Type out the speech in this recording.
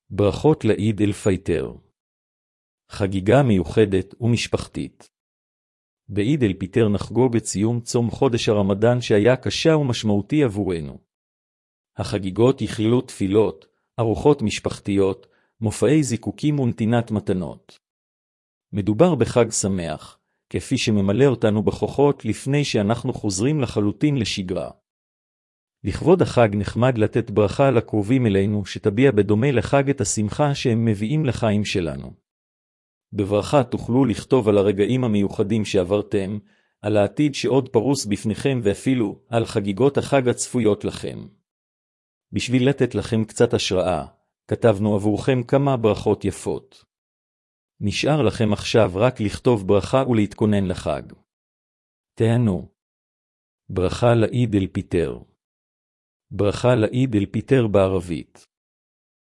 ברכות לעיד אל פיטר. חגיגה מיוחדת ומשפחתית. בעיד אל פיטר נחגוג את סיום צום חודש הרמדאן שהיה קשה ומשמעותי עבורנו. החגיגות יכללו תפילות, ארוחות משפחתיות, מופעי זיקוקים ונתינת מתנות. מדובר בחג שמח, כפי שממלא אותנו בכוחות לפני שאנחנו חוזרים לחלוטין לשגרה. לכבוד החג נחמד לתת ברכה לקרובים אלינו שתביע בדומה לחג את השמחה שהם מביאים לחיים שלנו. בברכה תוכלו לכתוב על הרגעים המיוחדים שעברתם, על העתיד שעוד פרוס בפניכם ואפילו על חגיגות החג הצפויות לכם. בשביל לתת לכם קצת השראה, כתבנו עבורכם כמה ברכות יפות. נשאר לכם עכשיו רק לכתוב ברכה ולהתכונן לחג. תהנו. ברכה לעיד אל פיטר. ברכה לעיד אל פיטר בערבית.